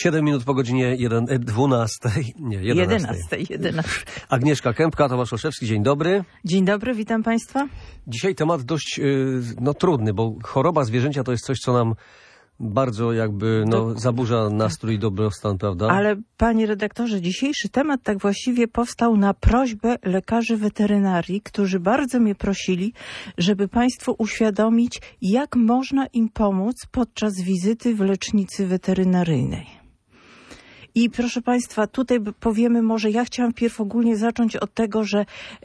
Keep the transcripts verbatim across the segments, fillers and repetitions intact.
siedem minut po godzinie dwunastej. Nie, jedenastej. jedenastej. Agnieszka Kępka, Tomasz Olszewski, dzień dobry. Dzień dobry, witam Państwa. Dzisiaj temat dość no, trudny, bo choroba zwierzęcia to jest coś, co nam bardzo jakby no, to... zaburza nastrój i dobrostan, prawda? Ale panie redaktorze, dzisiejszy temat tak właściwie powstał na prośbę lekarzy weterynarii, którzy bardzo mnie prosili, żeby Państwu uświadomić, jak można im pomóc podczas wizyty w lecznicy weterynaryjnej. I proszę Państwa, tutaj powiemy może, ja chciałam wpierw ogólnie zacząć od tego, że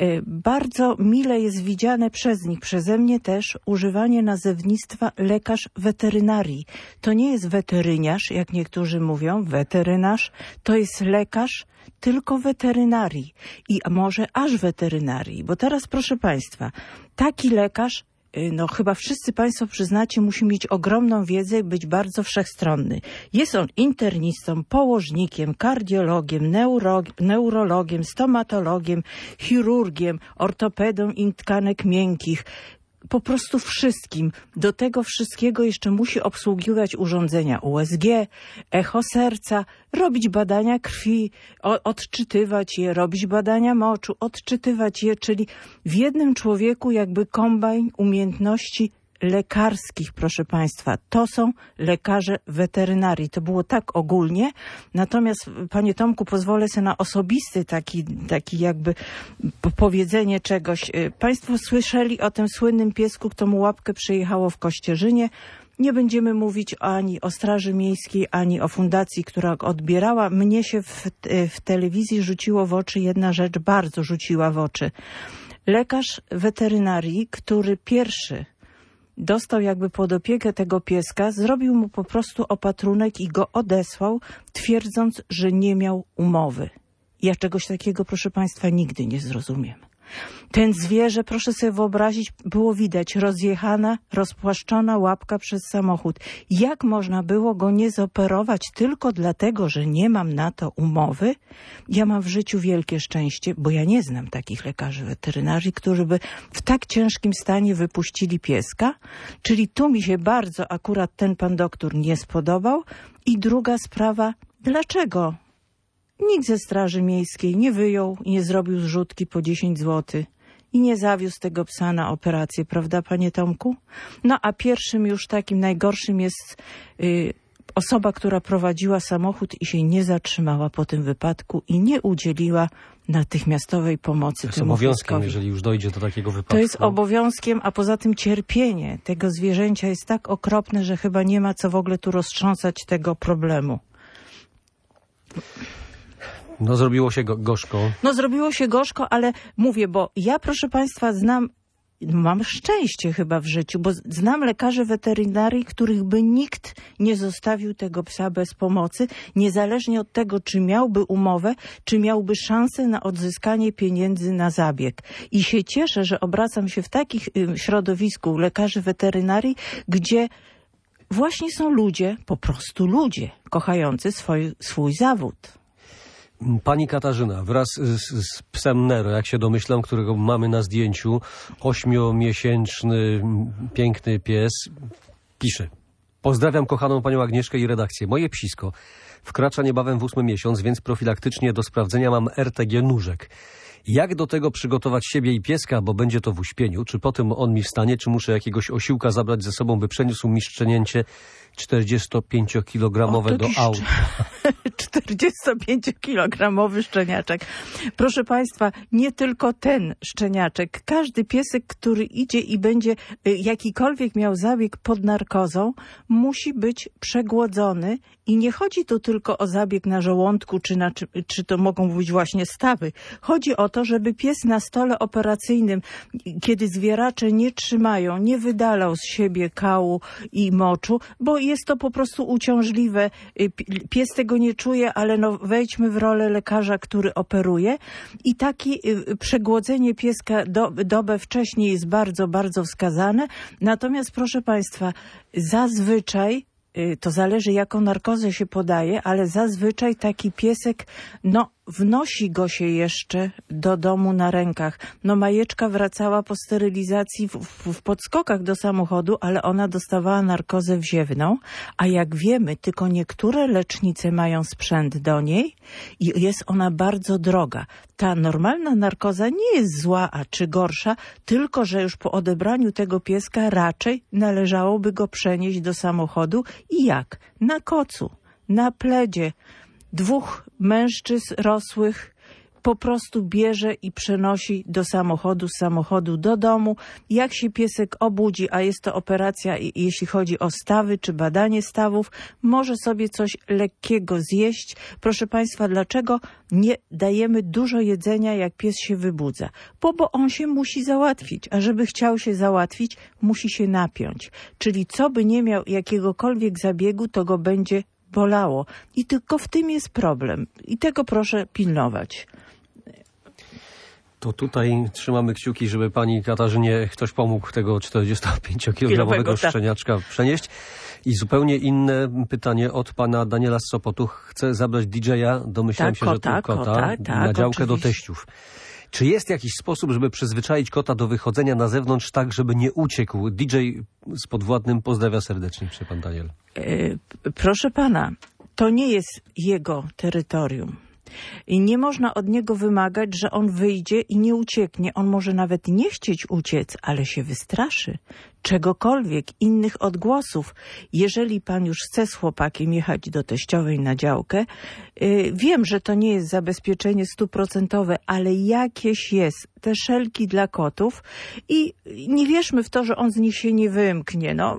bardzo mile jest widziane przez nich, przeze mnie też, używanie nazewnictwa lekarz weterynarii. To nie jest weteryniarz, jak niektórzy mówią, weterynarz, to jest lekarz tylko weterynarii i może aż weterynarii, bo teraz proszę Państwa, taki lekarz, no chyba wszyscy Państwo przyznacie, musi mieć ogromną wiedzę i być bardzo wszechstronny. Jest on internistą, położnikiem, kardiologiem, neuro, neurologiem, stomatologiem, chirurgiem, ortopedą i tkanek miękkich. Po prostu wszystkim. Do tego wszystkiego jeszcze musi obsługiwać urządzenia U S G, echo serca, robić badania krwi, o, odczytywać je, robić badania moczu, odczytywać je, czyli w jednym człowieku jakby kombajn umiejętności lekarskich, proszę Państwa. To są lekarze weterynarii. To było tak ogólnie. Natomiast, panie Tomku, pozwolę sobie na osobisty taki, taki jakby powiedzenie czegoś. Państwo słyszeli o tym słynnym piesku, kto mu łapkę przyjechało w Kościerzynie. Nie będziemy mówić ani o Straży Miejskiej, ani o fundacji, która odbierała. Mnie się w, w telewizji rzuciło w oczy jedna rzecz, bardzo rzuciła w oczy. Lekarz weterynarii, który pierwszy dostał jakby pod opiekę tego pieska, zrobił mu po prostu opatrunek i go odesłał, twierdząc, że nie miał umowy. Ja czegoś takiego, proszę Państwa, nigdy nie zrozumiem. Ten zwierzę, proszę sobie wyobrazić, było widać rozjechana, rozpłaszczona łapka przez samochód. Jak można było go nie zoperować tylko dlatego, że nie mam na to umowy? Ja mam w życiu wielkie szczęście, bo ja nie znam takich lekarzy weterynarii, którzy by w tak ciężkim stanie wypuścili pieska. Czyli tu mi się bardzo akurat ten pan doktor nie spodobał. I druga sprawa, dlaczego nikt ze Straży Miejskiej nie wyjął i nie zrobił zrzutki po dziesięć złotych i nie zawiózł tego psa na operację, prawda, panie Tomku? No a pierwszym już takim najgorszym jest y, osoba, która prowadziła samochód i się nie zatrzymała po tym wypadku i nie udzieliła natychmiastowej pomocy. To jest obowiązkiem, jeżeli już dojdzie do takiego wypadku. To jest obowiązkiem, a poza tym cierpienie tego zwierzęcia jest tak okropne, że chyba nie ma co w ogóle tu roztrząsać tego problemu. No zrobiło się go, gorzko. No zrobiło się gorzko, ale mówię, bo ja, proszę Państwa, znam, mam szczęście chyba w życiu, bo znam lekarzy weterynarii, których by nikt nie zostawił tego psa bez pomocy, niezależnie od tego, czy miałby umowę, czy miałby szansę na odzyskanie pieniędzy na zabieg. I się cieszę, że obracam się w takim środowisku lekarzy weterynarii, gdzie właśnie są ludzie, po prostu ludzie, kochający swój, swój zawód. Pani Katarzyna wraz z, z psem Nero, jak się domyślam, którego mamy na zdjęciu, ośmiomiesięczny, piękny pies, pisze: pozdrawiam kochaną panią Agnieszkę i redakcję. Moje psisko wkracza niebawem w ósmy miesiąc, więc profilaktycznie do sprawdzenia mam R T G nóżek. Jak do tego przygotować siebie i pieska, bo będzie to w uśpieniu? Czy po tym on mi wstanie, czy muszę jakiegoś osiłka zabrać ze sobą, by przeniósł mi szczenięcie czterdziestopięciokilogramowe do auta? czterdziestopięciokilogramowy szczeniaczek. Proszę Państwa, nie tylko ten szczeniaczek. Każdy piesek, który idzie i będzie jakikolwiek miał zabieg pod narkozą, musi być przegłodzony. I nie chodzi tu tylko o zabieg na żołądku, czy, na, czy, czy to mogą być właśnie stawy. Chodzi o to, żeby pies na stole operacyjnym, kiedy zwieracze nie trzymają, nie wydalał z siebie kału i moczu, bo jest to po prostu uciążliwe. Pies tego nie czuje, ale no wejdźmy w rolę lekarza, który operuje. I takie przegłodzenie pieska do, dobę wcześniej jest bardzo, bardzo wskazane. Natomiast proszę Państwa, zazwyczaj to zależy, jaką narkozę się podaje, ale zazwyczaj taki piesek, no wnosi go się jeszcze do domu na rękach. No Majeczka wracała po sterylizacji w, w, w podskokach do samochodu, ale ona dostawała narkozę wziewną, a jak wiemy, tylko niektóre lecznice mają sprzęt do niej i jest ona bardzo droga. Ta normalna narkoza nie jest zła, a czy gorsza, tylko że już po odebraniu tego pieska raczej należałoby go przenieść do samochodu i jak? Na kocu, na pledzie. Dwóch mężczyzn rosłych po prostu bierze i przenosi do samochodu, z samochodu do domu. Jak się piesek obudzi, a jest to operacja, jeśli chodzi o stawy czy badanie stawów, może sobie coś lekkiego zjeść. Proszę Państwa, dlaczego nie dajemy dużo jedzenia, jak pies się wybudza? Bo, bo on się musi załatwić, a żeby chciał się załatwić, musi się napiąć. Czyli co by nie miał jakiegokolwiek zabiegu, to go będzie bolało. I tylko w tym jest problem. I tego proszę pilnować. To tutaj trzymamy kciuki, żeby pani Katarzynie ktoś pomógł tego czterdziestopięciokilogramowego szczeniaczka przenieść. I zupełnie inne pytanie od pana Daniela z Sopotu. Chce zabrać didżeja, domyślałem tak, się, kota, że tu kota, kota tak, na działkę oczywiście. do teściów. Czy jest jakiś sposób, żeby przyzwyczaić kota do wychodzenia na zewnątrz tak, żeby nie uciekł? D J z Podwładnym pozdrawia serdecznie, przy pan Daniel. Yy, proszę pana, to nie jest jego terytorium. I nie można od niego wymagać, że on wyjdzie i nie ucieknie. On może nawet nie chcieć uciec, ale się wystraszy. Czegokolwiek, innych odgłosów. Jeżeli pan już chce z chłopakiem jechać do teściowej na działkę, yy, wiem, że to nie jest zabezpieczenie stuprocentowe, ale jakieś jest. Te szelki dla kotów i nie wierzmy w to, że on z nich się nie wymknie. No.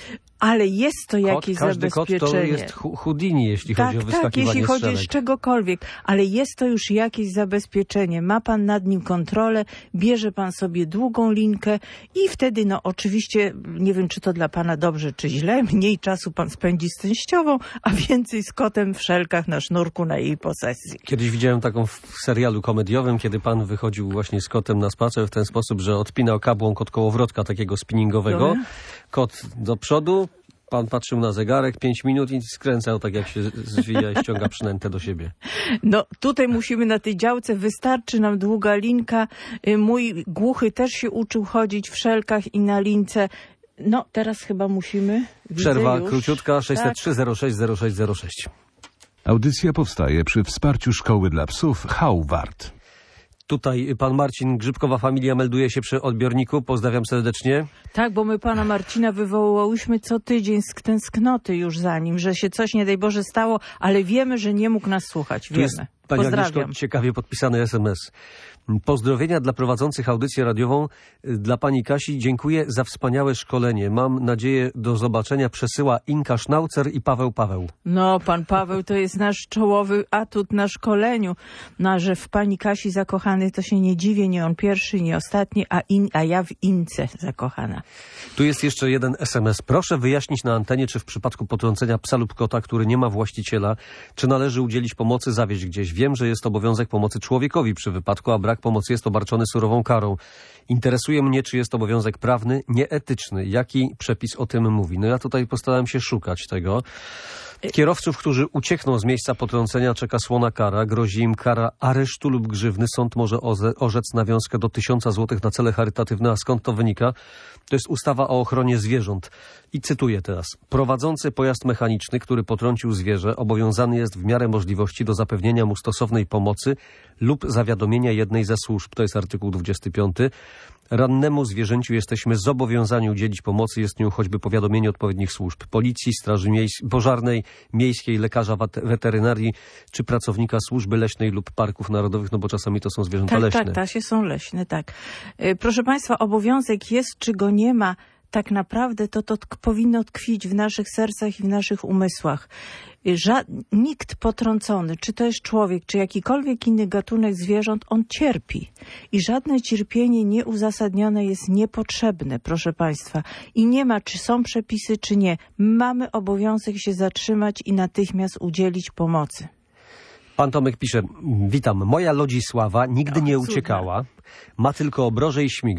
Ale jest to Kot, jakieś każdy zabezpieczenie. Kot to jest Houdini, jeśli tak, chodzi o tak, wyskakiwanie jeśli chodzi strzelek. z czegokolwiek. Ale jest to już jakieś zabezpieczenie. Ma pan nad nim kontrolę, bierze pan sobie długą linkę i wtedy, no oczywiście, nie wiem, czy to dla pana dobrze, czy źle, mniej czasu pan spędzi z teściową, a więcej z kotem w szelkach na sznurku na jej posesji. Kiedyś widziałem taką w serialu komediowym, kiedy pan wychodził właśnie z kotem na spacer w ten sposób, że odpinał kabłąk od kołowrotka takiego spinningowego. Dobra. Kot do przodu, pan patrzył na zegarek, pięć minut i skręcał tak, jak się zwija i ściąga przynętę do siebie. No tutaj musimy na tej działce, wystarczy nam długa linka. Mój głuchy też się uczył chodzić w szelkach i na lince. No teraz chyba musimy. Przerwa już. króciutka, sześćset trzy zero sześć zero sześć zero sześć. Audycja powstaje przy wsparciu Szkoły dla Psów Hauwart. Tutaj pan Marcin, Grzybkowa familia, melduje się przy odbiorniku. Pozdrawiam serdecznie. Tak, bo my pana Marcina wywołałyśmy co tydzień z tęsknoty już za nim, że się coś, nie daj Boże, stało, ale wiemy, że nie mógł nas słuchać. Wiemy. Tu jest, pani Pozdrawiam. Agnieszko, ciekawie podpisany S M S. Pozdrowienia dla prowadzących audycję radiową. Dla pani Kasi dziękuję za wspaniałe szkolenie. Mam nadzieję do zobaczenia. Przesyła Inka Sznaucer i Paweł Paweł. No, pan Paweł to jest nasz czołowy atut na szkoleniu. No, a że w pani Kasi zakochany, to się nie dziwię, nie on pierwszy, nie ostatni, a, in, a ja w Ince zakochana. Tu jest jeszcze jeden S M S. Proszę wyjaśnić na antenie, czy w przypadku potrącenia psa lub kota, który nie ma właściciela, czy należy udzielić pomocy, zawieźć gdzieś. Wiem, że jest obowiązek pomocy człowiekowi przy wypadku, a brak pomocy jest obarczony surową karą. Interesuje mnie, czy jest obowiązek prawny, nieetyczny. Jaki przepis o tym mówi? No ja tutaj postarałem się szukać tego. Kierowców, którzy uciekną z miejsca potrącenia, czeka słona kara. Grozi im kara aresztu lub grzywny. Sąd może orzec nawiązkę do tysiąca złotych na cele charytatywne. A skąd to wynika? To jest ustawa o ochronie zwierząt. I cytuję teraz. Prowadzący pojazd mechaniczny, który potrącił zwierzę, obowiązany jest w miarę możliwości do zapewnienia mu stosownej pomocy lub zawiadomienia jednej ze służb. To jest artykuł dwudziesty piąty. Rannemu zwierzęciu jesteśmy zobowiązani udzielić pomocy. Jest nią choćby powiadomienie odpowiednich służb. Policji, Straży Miejskiej, Pożarnej, Miejskiej, lekarza weterynarii czy pracownika służby leśnej lub parków narodowych, no bo czasami to są zwierzęta tak, leśne. Tak, tak, się są leśne, tak. Proszę Państwa, obowiązek jest, czy go nie ma, tak naprawdę to, to tk- powinno tkwić w naszych sercach i w naszych umysłach. Ża- nikt potrącony, czy to jest człowiek, czy jakikolwiek inny gatunek zwierząt, on cierpi. I żadne cierpienie nieuzasadnione jest niepotrzebne, proszę Państwa. I nie ma, czy są przepisy, czy nie. Mamy obowiązek się zatrzymać i natychmiast udzielić pomocy. Pan Tomek pisze, witam, moja Lodzisława nigdy No, nie cudna. uciekała, ma tylko obroże i śmiga.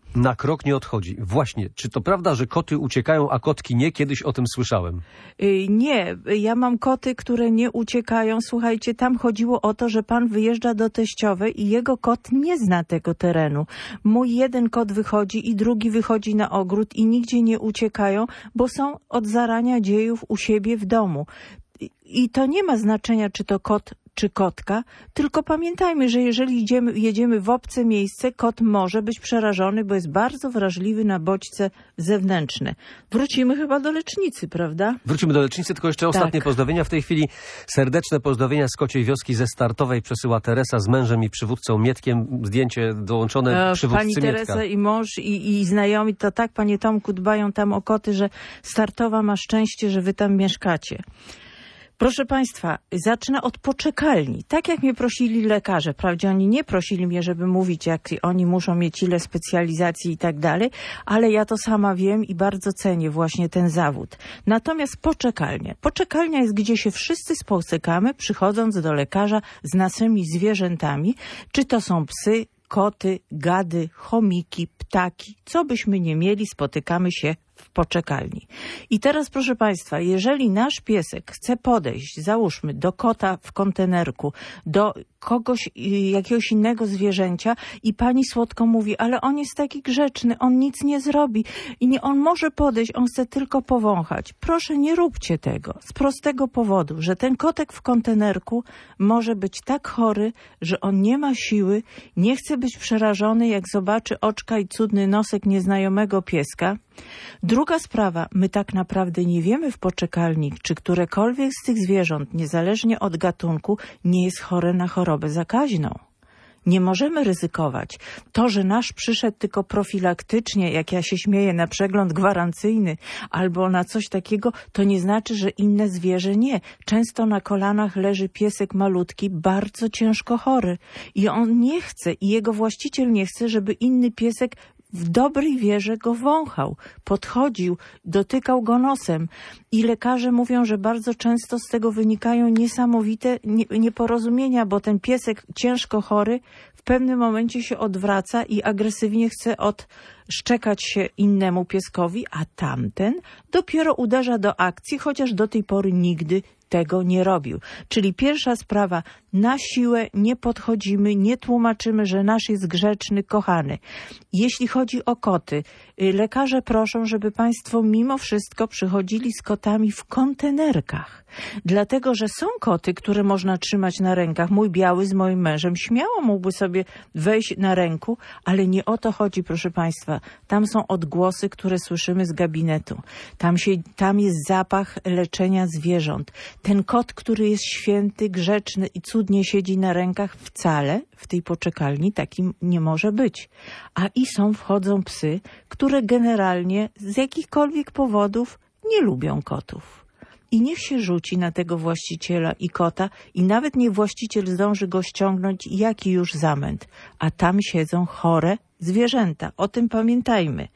Na krok nie odchodzi. Właśnie, czy to prawda, że koty uciekają, a kotki nie? Kiedyś o tym słyszałem. Y, Nie, ja mam koty, które nie uciekają. Słuchajcie, tam chodziło o to, że pan wyjeżdża do teściowej i jego kot nie zna tego terenu. Mój jeden kot wychodzi i drugi wychodzi na ogród i nigdzie nie uciekają, bo są od zarania dziejów u siebie w domu. I- I to nie ma znaczenia, czy to kot czy kotka, tylko pamiętajmy, że jeżeli idziemy, jedziemy w obce miejsce, kot może być przerażony, bo jest bardzo wrażliwy na bodźce zewnętrzne. Wrócimy chyba do lecznicy, prawda? Wrócimy do lecznicy, tylko jeszcze ostatnie Tak. pozdrowienia. W tej chwili serdeczne pozdrowienia z Kociej Wioski ze Startowej przesyła Teresa z mężem i przywódcą Mietkiem. Zdjęcie dołączone E, przywódcy Pani Mietka. Teresa i mąż i, i znajomi, to tak, panie Tomku, dbają tam o koty, że Startowa ma szczęście, że wy tam mieszkacie. Proszę państwa, zacznę od poczekalni. Tak jak mnie prosili lekarze, wprawdzie oni nie prosili mnie, żeby mówić, jak oni muszą mieć ile specjalizacji i tak dalej, ale ja to sama wiem i bardzo cenię właśnie ten zawód. Natomiast poczekalnia. Poczekalnia jest, gdzie się wszyscy spotykamy, przychodząc do lekarza z naszymi zwierzętami, czy to są psy, koty, gady, chomiki, ptaki, co byśmy nie mieli, spotykamy się w poczekalni. I teraz, proszę państwa, jeżeli nasz piesek chce podejść, załóżmy, do kota w kontenerku, do kogoś, y, jakiegoś innego zwierzęcia i pani słodko mówi, ale on jest taki grzeczny, on nic nie zrobi i nie, on może podejść, on chce tylko powąchać. Proszę, nie róbcie tego. Z prostego powodu, że ten kotek w kontenerku może być tak chory, że on nie ma siły, nie chce być przerażony, jak zobaczy oczka i cudny nosek nieznajomego pieska. Druga sprawa, my tak naprawdę nie wiemy w poczekalni, czy którekolwiek z tych zwierząt, niezależnie od gatunku, nie jest chore na chorobę zakaźną. Nie możemy ryzykować. To, że nasz przyszedł tylko profilaktycznie, jak ja się śmieję, na przegląd gwarancyjny albo na coś takiego, to nie znaczy, że inne zwierzę nie. Często na kolanach leży piesek malutki, bardzo ciężko chory i on nie chce i jego właściciel nie chce, żeby inny piesek w dobrej wierze go wąchał, podchodził, dotykał go nosem. I lekarze mówią, że bardzo często z tego wynikają niesamowite nie, nieporozumienia, bo ten piesek ciężko chory w pewnym momencie się odwraca i agresywnie chce odszczekać się innemu pieskowi, a tamten dopiero uderza do akcji, chociaż do tej pory nigdy tego nie robił. Czyli pierwsza sprawa, na siłę nie podchodzimy, nie tłumaczymy, że nasz jest grzeczny, kochany. Jeśli chodzi o koty, lekarze proszą, żeby państwo mimo wszystko przychodzili z kotami w kontenerkach. Dlatego, że są koty, które można trzymać na rękach. Mój biały z moim mężem śmiało mógłby sobie wejść na ręku, ale nie o to chodzi, proszę państwa. Tam są odgłosy, które słyszymy z gabinetu. Tam, się, tam jest zapach leczenia zwierząt. Ten kot, który jest święty, grzeczny i cudnie siedzi na rękach, wcale w tej poczekalni takim nie może być. A i są, wchodzą psy, które generalnie z jakichkolwiek powodów nie lubią kotów. I niech się rzuci na tego właściciela i kota i nawet niech właściciel zdąży go ściągnąć, jaki już zamęt. A tam siedzą chore zwierzęta. O tym pamiętajmy.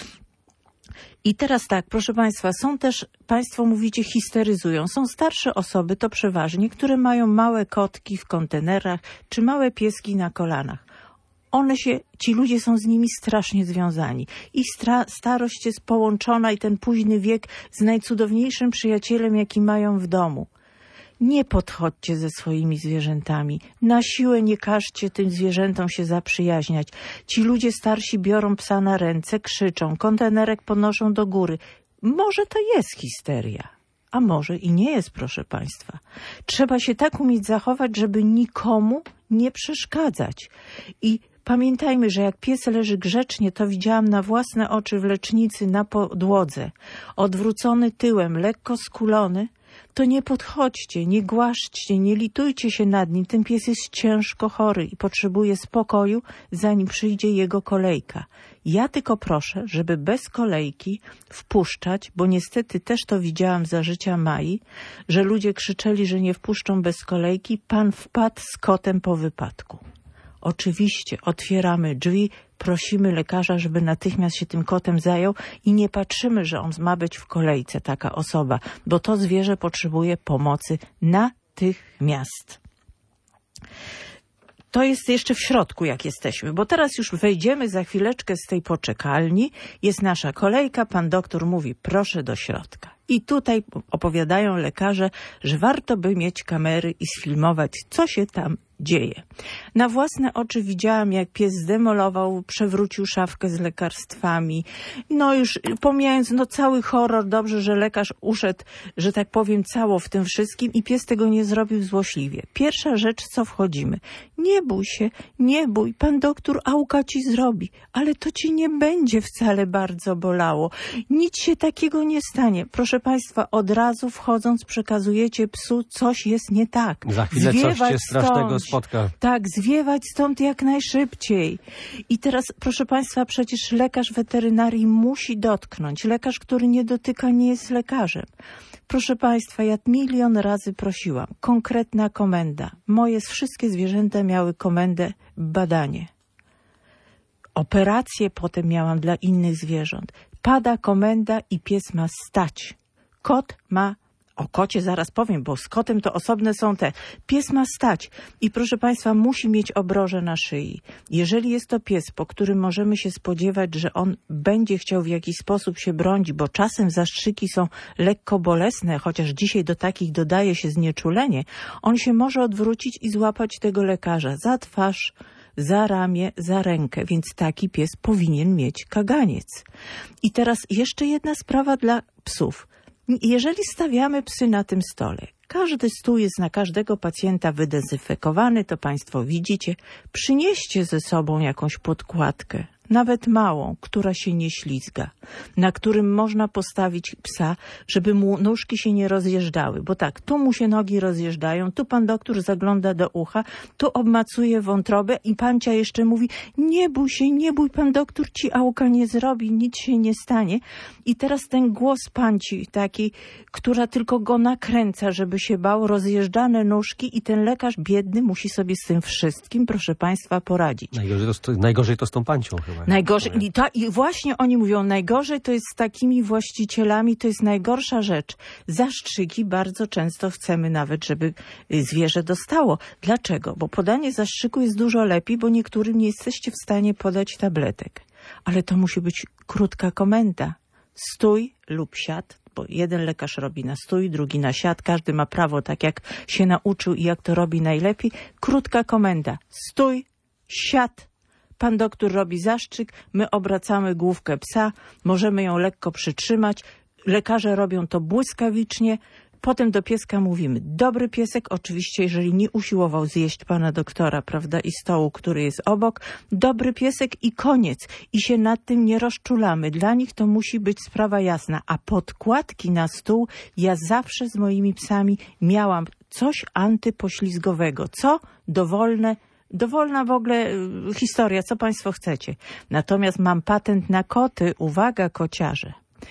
I teraz tak, proszę państwa, są też, państwo mówicie, histeryzują. Są starsze osoby, to przeważnie, które mają małe kotki w kontenerach czy małe pieski na kolanach. One się, ci ludzie są z nimi strasznie związani. Ich stra- starość jest połączona i ten późny wiek z najcudowniejszym przyjacielem, jaki mają w domu. Nie podchodźcie ze swoimi zwierzętami. Na siłę nie każcie tym zwierzętom się zaprzyjaźniać. Ci ludzie starsi biorą psa na ręce, krzyczą, kontenerek podnoszą do góry. Może to jest histeria, a może i nie jest, proszę państwa. Trzeba się tak umieć zachować, żeby nikomu nie przeszkadzać. I pamiętajmy, że jak pies leży grzecznie, to widziałam na własne oczy w lecznicy na podłodze, odwrócony tyłem, lekko skulony, to nie podchodźcie, nie głaszczcie, nie litujcie się nad nim. Ten pies jest ciężko chory i potrzebuje spokoju, zanim przyjdzie jego kolejka. Ja tylko proszę, żeby bez kolejki wpuszczać, bo niestety też to widziałam za życia Mai, że ludzie krzyczeli, że nie wpuszczą bez kolejki. Pan wpadł z kotem po wypadku. Oczywiście otwieramy drzwi, prosimy lekarza, żeby natychmiast się tym kotem zajął i nie patrzymy, że on ma być w kolejce, taka osoba, bo to zwierzę potrzebuje pomocy natychmiast. to jest jeszcze w środku, jak jesteśmy, bo teraz już wejdziemy za chwileczkę z tej poczekalni, jest nasza kolejka, pan doktor mówi, proszę do środka. I tutaj opowiadają lekarze, że warto by mieć kamery i sfilmować, co się tam dzieje. Na własne oczy widziałam, jak pies zdemolował, przewrócił szafkę z lekarstwami. No już pomijając no cały horror, dobrze, że lekarz uszedł, że tak powiem, cało w tym wszystkim i pies tego nie zrobił złośliwie. Pierwsza rzecz, co wchodzimy. Nie bój się, nie bój, pan doktor Auka ci zrobi, ale to ci nie będzie wcale bardzo bolało. Nic się takiego nie stanie. Proszę państwa, od razu wchodząc przekazujecie psu, coś jest nie tak. Za chwilę Zwiewać coś cię strasznego stąd. spotka. Tak, zwiewać stąd jak najszybciej. I teraz, proszę państwa, przecież lekarz weterynarii musi dotknąć. Lekarz, który nie dotyka, nie jest lekarzem. Proszę państwa, ja milion razy prosiłam. Konkretna komenda. Moje wszystkie zwierzęta miały komendę badanie. Operacje potem miałam dla innych zwierząt. Pada komenda i pies ma stać. Kot ma, o kocie zaraz powiem, bo z kotem to osobne są te. Pies ma stać i proszę państwa musi mieć obroże na szyi. Jeżeli jest to pies, po którym możemy się spodziewać, że on będzie chciał w jakiś sposób się bronić, bo czasem zastrzyki są lekko bolesne, chociaż dzisiaj do takich dodaje się znieczulenie, on się może odwrócić i złapać tego lekarza za twarz, za ramię, za rękę, więc taki pies powinien mieć kaganiec. I teraz jeszcze jedna sprawa dla psów. Jeżeli stawiamy psy na tym stole, każdy stół jest na każdego pacjenta wydezynfekowany, to państwo widzicie, przynieście ze sobą jakąś podkładkę, nawet małą, która się nie ślizga, na którym można postawić psa, żeby mu nóżki się nie rozjeżdżały, bo tak, tu mu się nogi rozjeżdżają, tu pan doktor zagląda do ucha, tu obmacuje wątrobę i pancia jeszcze mówi, nie bój się, nie bój, pan doktor ci Auka nie zrobi, nic się nie stanie. I teraz ten głos panci takiej, która tylko go nakręca, żeby się bał, rozjeżdżane nóżki i ten lekarz biedny musi sobie z tym wszystkim, proszę państwa, poradzić. Najgorzej to, z- najgorzej to z tą pancią chyba. Najgorzej, i, ta, i właśnie oni mówią, najgorzej to jest z takimi właścicielami, to jest najgorsza rzecz. Zastrzyki bardzo często chcemy nawet, żeby zwierzę dostało. Dlaczego? Bo podanie zastrzyku jest dużo lepiej, bo niektórym nie jesteście w stanie podać tabletek. Ale to musi być krótka komenda. Stój lub siad, bo jeden lekarz robi na stój, drugi na siad. Każdy ma prawo, tak jak się nauczył i jak to robi najlepiej. Krótka komenda. Stój, siad. Pan doktor robi zastrzyk, my obracamy główkę psa, możemy ją lekko przytrzymać. Lekarze robią to błyskawicznie. Potem do pieska mówimy, dobry piesek, oczywiście jeżeli nie usiłował zjeść pana doktora, prawda, i stołu, który jest obok, dobry piesek i koniec. I się nad tym nie rozczulamy. Dla nich to musi być sprawa jasna. A podkładki na stół, ja zawsze z moimi psami miałam coś antypoślizgowego. Co? Dowolne Dowolna w ogóle y, historia, co państwo chcecie. Natomiast mam patent na koty. Uwaga, kociarze.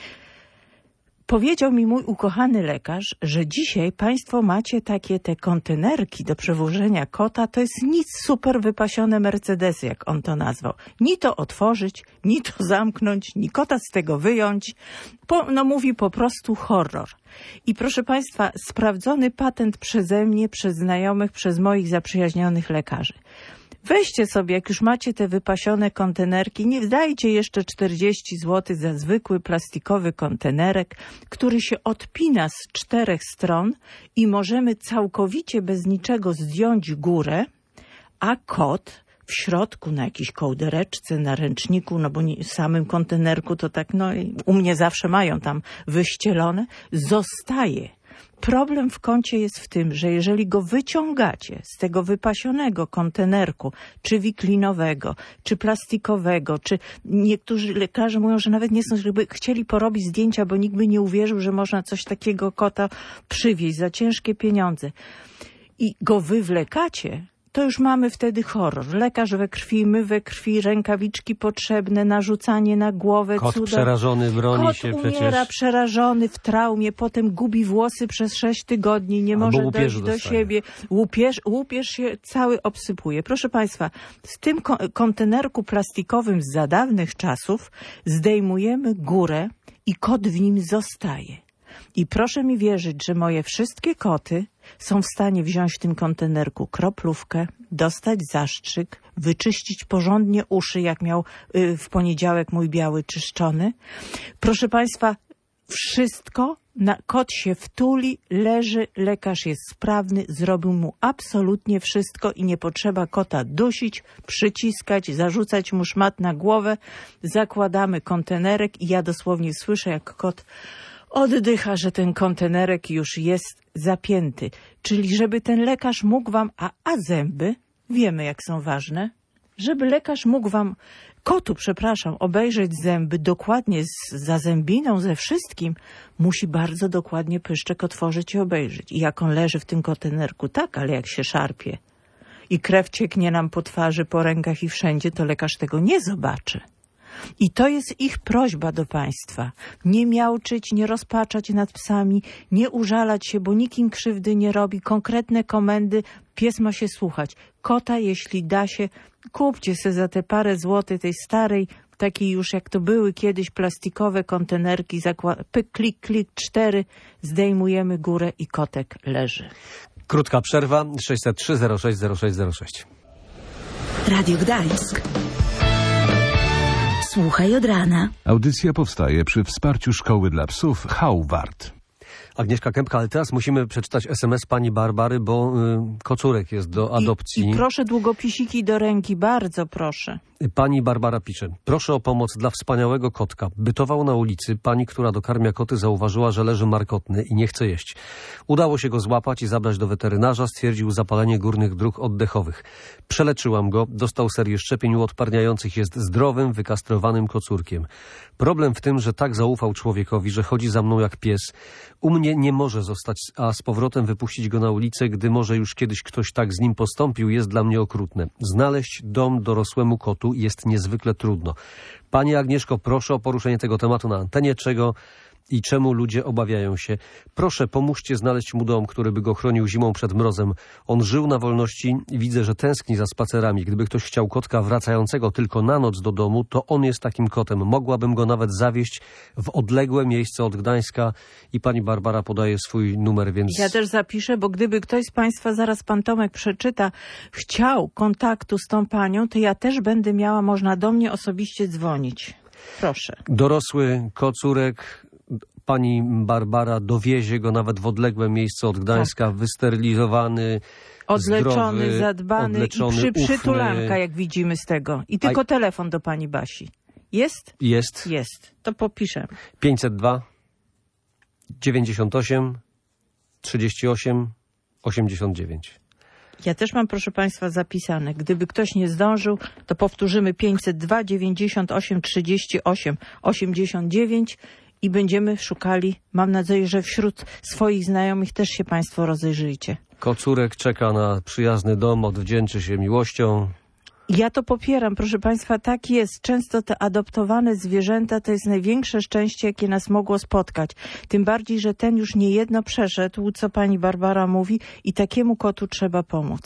Powiedział mi mój ukochany lekarz, że dzisiaj państwo macie takie te kontenerki do przewożenia kota. To jest nic super wypasione Mercedesy, jak on to nazwał. Ni to otworzyć, ni to zamknąć, ni kota z tego wyjąć. Po, no mówi po prostu horror. I proszę państwa, sprawdzony patent przeze mnie, przez znajomych, przez moich zaprzyjaźnionych lekarzy. Weźcie sobie, jak już macie te wypasione kontenerki, nie dajcie jeszcze czterdzieści złotych za zwykły plastikowy kontenerek, który się odpina z czterech stron i możemy całkowicie bez niczego zdjąć górę, a kot w środku na jakiejś kołdereczce, na ręczniku, no bo nie, w samym kontenerku to tak, no u mnie zawsze mają tam wyścielone, zostaje. Problem w kącie jest w tym, że jeżeli go wyciągacie z tego wypasionego kontenerku, czy wiklinowego, czy plastikowego, czy niektórzy lekarze mówią, że nawet nie są, żeby chcieli porobić zdjęcia, bo nikt by nie uwierzył, że można coś takiego kota przywieźć za ciężkie pieniądze i go wywlekacie, to już mamy wtedy horror. Lekarz we krwi, my we krwi, rękawiczki potrzebne, narzucanie na głowę. Kot cuda. przerażony broni Kot się umiera przecież. przerażony w traumie, potem gubi włosy przez sześć tygodni, nie Albo może łupieżu dojść do dostaje. siebie. Łupież, łupież się cały obsypuje. Proszę państwa, w tym ko- kontenerku plastikowym z za dawnych czasów zdejmujemy górę i kot w nim zostaje. I proszę mi wierzyć, że moje wszystkie koty są w stanie wziąć w tym kontenerku kroplówkę, dostać zastrzyk, wyczyścić porządnie uszy, jak miał y, w poniedziałek mój biały czyszczony. Proszę Państwa, wszystko, na, kot się wtuli, leży, lekarz jest sprawny, zrobił mu absolutnie wszystko i nie potrzeba kota dusić, przyciskać, zarzucać mu szmat na głowę. Zakładamy kontenerek i ja dosłownie słyszę, jak kot oddycha, że ten kontenerek już jest zapięty. Czyli żeby ten lekarz mógł wam, a, a zęby, wiemy jak są ważne, żeby lekarz mógł wam, kotu, przepraszam, obejrzeć zęby dokładnie z zazębiną, ze wszystkim, musi bardzo dokładnie pyszczek otworzyć i obejrzeć. I jak on leży w tym kontenerku, tak, ale jak się szarpie i krew cieknie nam po twarzy, po rękach i wszędzie, to lekarz tego nie zobaczy. I to jest ich prośba do państwa. Nie miauczyć, nie rozpaczać nad psami, nie użalać się, bo nikt im krzywdy nie robi. Konkretne komendy, pies ma się słuchać. Kota, jeśli da się, kupcie se za te parę złotych tej starej, takiej już jak to były kiedyś, plastikowe kontenerki, zakład- pyk, klik, klik, cztery, zdejmujemy górę i kotek leży. Krótka przerwa, sześćset trzy zero sześć zero sześć zero sześć. Radio Gdańsk. Słuchaj od rana. Audycja powstaje przy wsparciu Szkoły dla Psów Howard. Agnieszka Kępka, ale teraz musimy przeczytać es em es pani Barbary, bo y, kocurek jest do adopcji. I, I proszę długopisiki do ręki, bardzo proszę. Pani Barbara pisze: proszę o pomoc dla wspaniałego kotka. Bytował na ulicy. Pani, która dokarmia koty, zauważyła, że leży markotny i nie chce jeść. Udało się go złapać i zabrać do weterynarza. Stwierdził zapalenie górnych dróg oddechowych. Przeleczyłam go. Dostał serię szczepień uodparniających. Jest zdrowym, wykastrowanym kocurkiem. Problem w tym, że tak zaufał człowiekowi, że chodzi za mną jak pies. U mnie nie może zostać, a z powrotem wypuścić go na ulicę, gdy może już kiedyś ktoś tak z nim postąpił, jest dla mnie okrutne. Znaleźć dom dorosłemu kotu jest niezwykle trudno. Pani Agnieszko, proszę o poruszenie tego tematu na antenie, czego i czemu ludzie obawiają się. Proszę, pomóżcie znaleźć mu dom, który by go chronił zimą przed mrozem. On żył na wolności i widzę, że tęskni za spacerami. Gdyby ktoś chciał kotka wracającego tylko na noc do domu, to on jest takim kotem. Mogłabym go nawet zawieźć w odległe miejsce od Gdańska i pani Barbara podaje swój numer, więc... Ja też zapiszę, bo gdyby ktoś z państwa, zaraz pan Tomek przeczyta, chciał kontaktu z tą panią, to ja też będę miała, można do mnie osobiście dzwonić. Proszę. Dorosły kocurek, pani Barbara dowiezie go nawet w odległe miejsce od Gdańska, tak. Wysterylizowany, odleczony, zdrowy, zadbany odleczony, i przy, ufny. przytulanka, jak widzimy z tego. I tylko A... telefon do pani Basi. Jest? Jest. Jest. To popiszę. pięćset dwa dziewięćdziesiąt osiem trzydzieści osiem osiemdziesiąt dziewięć. Ja też mam, proszę państwa, zapisane. Gdyby ktoś nie zdążył, to powtórzymy pięćset dwa dziewięćdziesiąt osiem trzydzieści osiem osiemdziesiąt dziewięć i będziemy szukali. Mam nadzieję, że wśród swoich znajomych też się państwo rozejrzyjcie. Kocurek czeka na przyjazny dom, odwdzięczy się miłością. Ja to popieram, proszę państwa, tak jest. Często te adoptowane zwierzęta to jest największe szczęście, jakie nas mogło spotkać. Tym bardziej, że ten już niejedno przeszedł, co pani Barbara mówi, i takiemu kotu trzeba pomóc.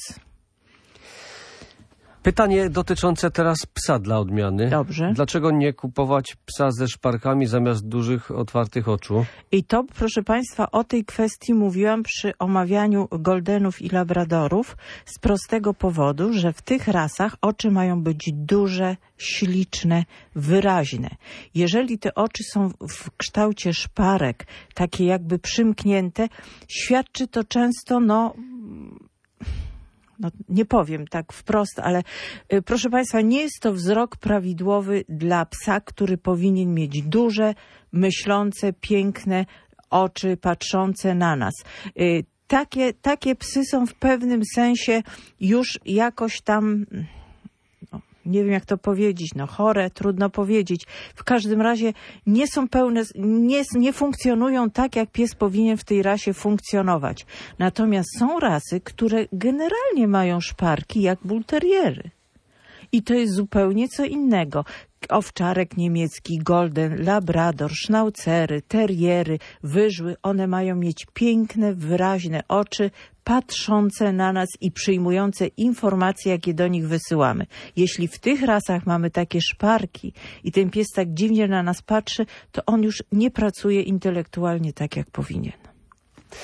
Pytanie dotyczące teraz psa dla odmiany. Dobrze. Dlaczego nie kupować psa ze szparkami zamiast dużych, otwartych oczu? I to, proszę państwa, o tej kwestii mówiłam przy omawianiu goldenów i labradorów z prostego powodu, że w tych rasach oczy mają być duże, śliczne, wyraźne. Jeżeli te oczy są w kształcie szparek, takie jakby przymknięte, świadczy to często, no... No, nie powiem tak wprost, ale y, proszę państwa, nie jest to wzrok prawidłowy dla psa, który powinien mieć duże, myślące, piękne oczy patrzące na nas. Y, takie, takie psy są w pewnym sensie już jakoś tam... No, nie wiem jak to powiedzieć, no chore, trudno powiedzieć. W każdym razie nie są pełne, nie, nie funkcjonują tak, jak pies powinien w tej rasie funkcjonować. Natomiast są rasy, które generalnie mają szparki, jak bulteriery. I to jest zupełnie co innego. Owczarek niemiecki, golden, labrador, sznaucery, teriery, wyżły, one mają mieć piękne, wyraźne oczy, patrzące na nas i przyjmujące informacje, jakie do nich wysyłamy. Jeśli w tych rasach mamy takie szparki i ten pies tak dziwnie na nas patrzy, to on już nie pracuje intelektualnie tak, jak powinien.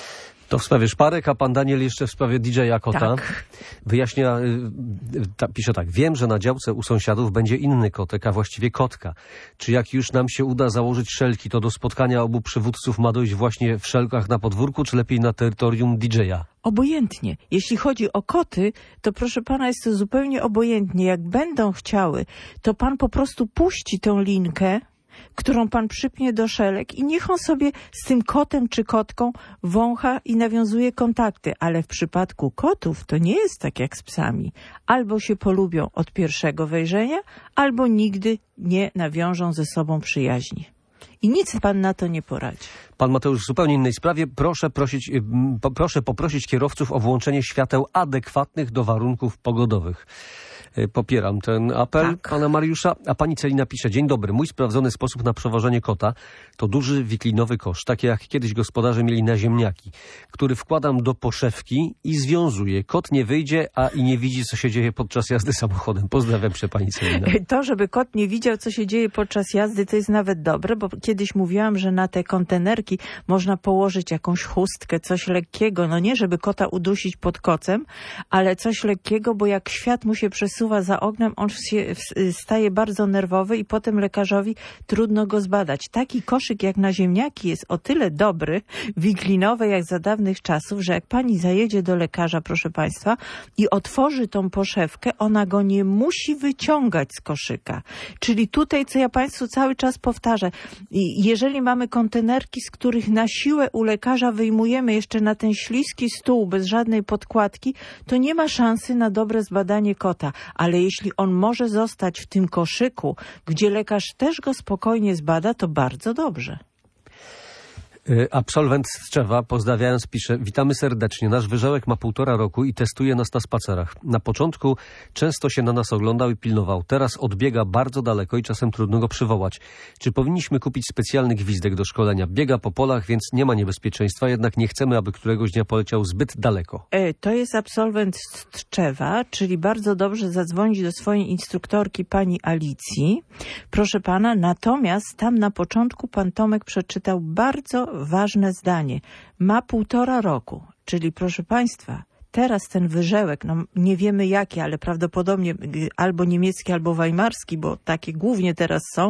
To w sprawie szparek, a pan Daniel jeszcze w sprawie D J-a kota. Tak. Wyjaśnia, y, ta, pisze tak. Wiem, że na działce u sąsiadów będzie inny kotek, a właściwie kotka. Czy jak już nam się uda założyć szelki, to do spotkania obu przywódców ma dojść właśnie w szelkach na podwórku, czy lepiej na terytorium D J-a? Obojętnie. Jeśli chodzi o koty, to proszę pana, jest to zupełnie obojętnie. Jak będą chciały, to pan po prostu puści tę linkę, którą pan przypnie do szelek i niech on sobie z tym kotem czy kotką wącha i nawiązuje kontakty. Ale w przypadku kotów to nie jest tak jak z psami. Albo się polubią od pierwszego wejrzenia, albo nigdy nie nawiążą ze sobą przyjaźni. I nic pan na to nie poradzi. Pan Mateusz w zupełnie innej sprawie. Proszę, prosić, po, proszę poprosić kierowców o włączenie świateł adekwatnych do warunków pogodowych. Popieram ten apel Tak. pana Mariusza. A pani Celina pisze: dzień dobry. Mój sprawdzony sposób na przewożenie kota to duży wiklinowy kosz, takie jak kiedyś gospodarze mieli na ziemniaki, który wkładam do poszewki i związuję. Kot nie wyjdzie, a i nie widzi, co się dzieje podczas jazdy samochodem. Pozdrawiam się, pani Celina. To, żeby kot nie widział, co się dzieje podczas jazdy, to jest nawet dobre, bo kiedyś mówiłam, że na te kontenerki można położyć jakąś chustkę, coś lekkiego. No nie, żeby kota udusić pod kocem, ale coś lekkiego, bo jak świat mu się przesuwa za oknem, on się staje bardzo nerwowy i potem lekarzowi trudno go zbadać. Taki koszyk jak na ziemniaki jest o tyle dobry, wiklinowy jak za dawnych czasów, że jak pani zajedzie do lekarza, proszę państwa, i otworzy tą poszewkę, ona go nie musi wyciągać z koszyka. Czyli tutaj, co ja państwu cały czas powtarzam, jeżeli mamy kontenerki, z których na siłę u lekarza wyjmujemy jeszcze na ten śliski stół bez żadnej podkładki, to nie ma szansy na dobre zbadanie kota. Ale jeśli on może zostać w tym koszyku, gdzie lekarz też go spokojnie zbada, to bardzo dobrze. Absolwent z Tczewa, pozdrawiając, pisze: witamy serdecznie. Nasz wyżełek ma półtora roku i testuje nas na spacerach. Na początku często się na nas oglądał i pilnował. Teraz odbiega bardzo daleko i czasem trudno go przywołać. Czy powinniśmy kupić specjalny gwizdek do szkolenia? Biega po polach, więc nie ma niebezpieczeństwa, jednak nie chcemy, aby któregoś dnia poleciał zbyt daleko. To jest absolwent z Tczewa, czyli bardzo dobrze zadzwonić do swojej instruktorki pani Alicji. Proszę pana, natomiast tam na początku pan Tomek przeczytał bardzo ważne zdanie. Ma półtora roku, czyli proszę państwa, teraz ten wyżełek, no nie wiemy jaki, ale prawdopodobnie albo niemiecki, albo weimarski, bo takie głównie teraz są,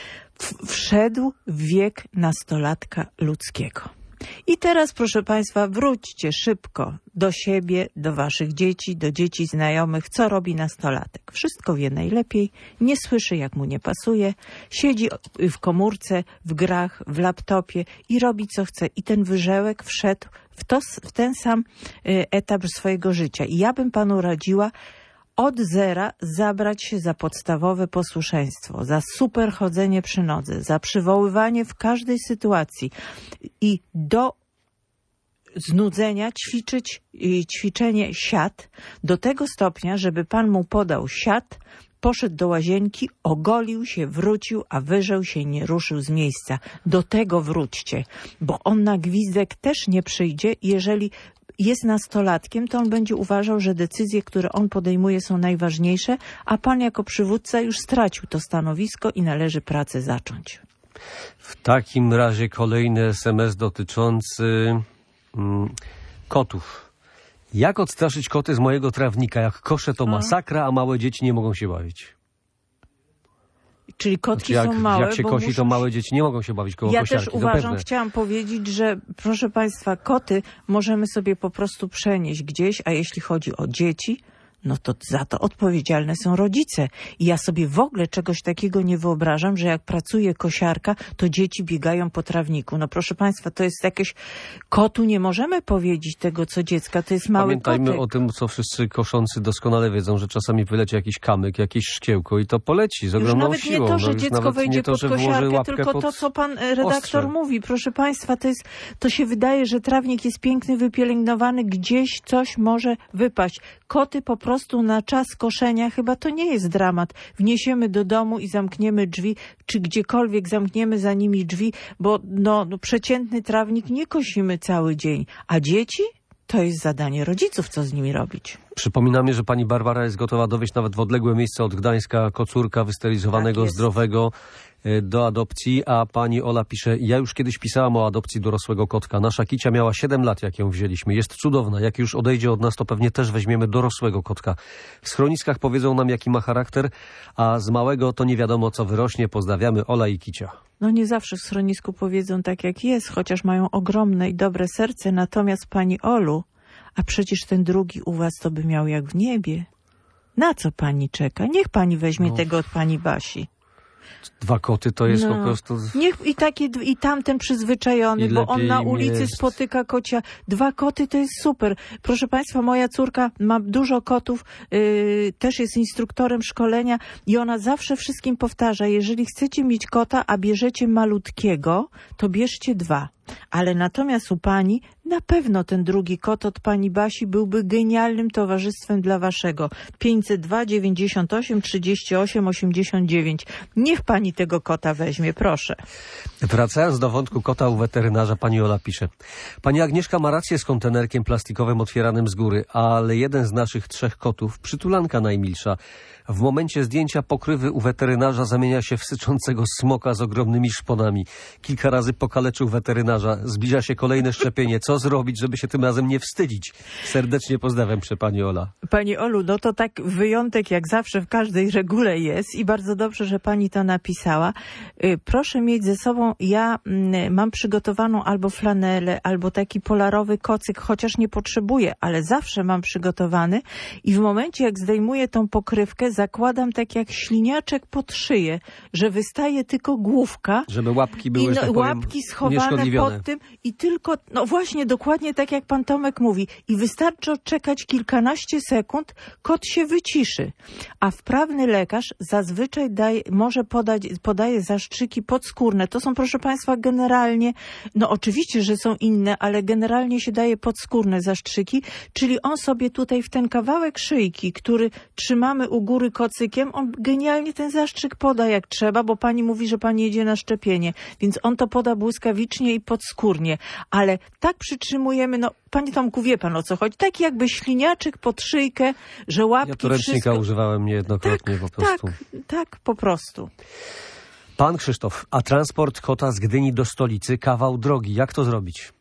wszedł w wiek nastolatka ludzkiego. I teraz, proszę państwa, wróćcie szybko do siebie, do waszych dzieci, do dzieci znajomych, co robi nastolatek. Wszystko wie najlepiej, nie słyszy, jak mu nie pasuje, siedzi w komórce, w grach, w laptopie i robi, co chce. I ten wyżełek wszedł w, to, w ten sam etap swojego życia. I ja bym panu radziła od zera zabrać się za podstawowe posłuszeństwo, za super chodzenie przy nodze, za przywoływanie w każdej sytuacji i do znudzenia ćwiczyć ćwiczenie siat do tego stopnia, żeby pan mu podał siat, poszedł do łazienki, ogolił się, wrócił, a wyżeł się, nie ruszył z miejsca. Do tego wróćcie, bo on na gwizdek też nie przyjdzie, jeżeli jest nastolatkiem, to on będzie uważał, że decyzje, które on podejmuje, są najważniejsze, a pan jako przywódca już stracił to stanowisko i należy pracę zacząć. W takim razie kolejny es em es dotyczący mm, kotów. Jak odstraszyć koty z mojego trawnika? Jak kosze to masakra, a małe dzieci nie mogą się bawić. Czyli kotki znaczy, jak, są małe, jak się bo kosi, muszą... to małe dzieci nie mogą się bawić koło ja kosiarki. też uważam, chciałam powiedzieć, że proszę państwa, koty możemy sobie po prostu przenieść gdzieś, a jeśli chodzi o dzieci, no to za to odpowiedzialne są rodzice. I ja sobie w ogóle czegoś takiego nie wyobrażam, że jak pracuje kosiarka, to dzieci biegają po trawniku. No proszę państwa, to jest jakieś... Kotu nie możemy powiedzieć tego, co dziecka, to jest mały Pamiętajmy kotek. o tym, co wszyscy koszący doskonale wiedzą, że czasami wyleci jakiś kamyk, jakieś szkiełko i to poleci z Już ogromną nawet siłą. nie to, że no, już dziecko nawet wejdzie nie to, pod że włoży kosiarkę, łapkę tylko pod to, co pan redaktor ostrze. mówi. Proszę państwa, to jest, to się wydaje, że trawnik jest piękny, wypielęgnowany, gdzieś coś może wypaść. Koty po prostu na czas koszenia, chyba to nie jest dramat. Wniesiemy do domu i zamkniemy drzwi, czy gdziekolwiek zamkniemy za nimi drzwi, bo no, no przeciętny trawnik nie kosimy cały dzień. A dzieci? To jest zadanie rodziców, co z nimi robić. Przypominamy, że pani Barbara jest gotowa dowieźć nawet w odległe miejsce od Gdańska kocurka wysterylizowanego, Tak jest. zdrowego e, do adopcji, a pani Ola pisze: ja już kiedyś pisałam o adopcji dorosłego kotka. Nasza Kicia miała siedem lat, jak ją wzięliśmy. Jest cudowna. Jak już odejdzie od nas, to pewnie też weźmiemy dorosłego kotka. W schroniskach powiedzą nam, jaki ma charakter, a z małego to nie wiadomo, co wyrośnie. Pozdrawiamy, Ola i Kicia. No nie zawsze w schronisku powiedzą tak jak jest, chociaż mają ogromne i dobre serce. Natomiast pani Olu, a przecież ten drugi u was to by miał jak w niebie. Na co pani czeka? Niech pani weźmie No. tego od pani Basi. Dwa koty to jest No. po prostu... Niech i taki, i tamten przyzwyczajony, I bo on na lepiej ulicy jest. spotyka kocia. Dwa koty to jest super. Proszę państwa, moja córka ma dużo kotów, yy, też jest instruktorem szkolenia i ona zawsze wszystkim powtarza: jeżeli chcecie mieć kota, a bierzecie malutkiego, to bierzcie dwa. Ale natomiast u pani na pewno ten drugi kot od pani Basi byłby genialnym towarzystwem dla waszego. pięćset dwa, dziewięćdziesiąt osiem, trzydzieści osiem, osiemdziesiąt dziewięć. Niech pani tego kota weźmie, proszę. Wracając do wątku kota u weterynarza, pani Ola pisze: pani Agnieszka ma rację z kontenerkiem plastikowym otwieranym z góry, ale jeden z naszych trzech kotów, przytulanka najmilsza, w momencie zdjęcia pokrywy u weterynarza zamienia się w syczącego smoka z ogromnymi szponami. Kilka razy pokaleczył weterynarza. Zbliża się kolejne szczepienie. Co zrobić, żeby się tym razem nie wstydzić? Serdecznie pozdrawiam, przy pani Ola. Pani Olu, no to tak wyjątek jak zawsze w każdej regule jest i bardzo dobrze, że pani to napisała. Y, Proszę mieć ze sobą, ja mm, mam przygotowaną albo flanelę, albo taki polarowy kocyk, chociaż nie potrzebuję, ale zawsze mam przygotowany i w momencie jak zdejmuję tą pokrywkę, zakładam tak jak śliniaczek pod szyję, że wystaje tylko główka. Żeby łapki były, I że no, tak powiem, łapki schowane unieszkodliwione. pod tym i tylko, no właśnie dokładnie tak jak pan Tomek mówi. I wystarczy odczekać kilkanaście sekund, kot się wyciszy. A wprawny lekarz zazwyczaj daje, może podać, podaje zastrzyki podskórne. To są, proszę państwa, generalnie, no oczywiście, że są inne, ale generalnie się daje podskórne zastrzyki, czyli on sobie tutaj w ten kawałek szyjki, który trzymamy u góry kocykiem, on genialnie ten zastrzyk poda jak trzeba, bo pani mówi, że pani jedzie na szczepienie, więc on to poda błyskawicznie i podskórnie, ale tak przytrzymujemy, no panie Tomku, wie pan o co chodzi, tak jakby śliniaczek pod szyjkę, że łapki Ja to ręcznika wszystko... używałem niejednokrotnie po prostu. Tak, tak, po prostu. Pan Krzysztof, a transport kota z Gdyni do stolicy kawał drogi. Jak to zrobić?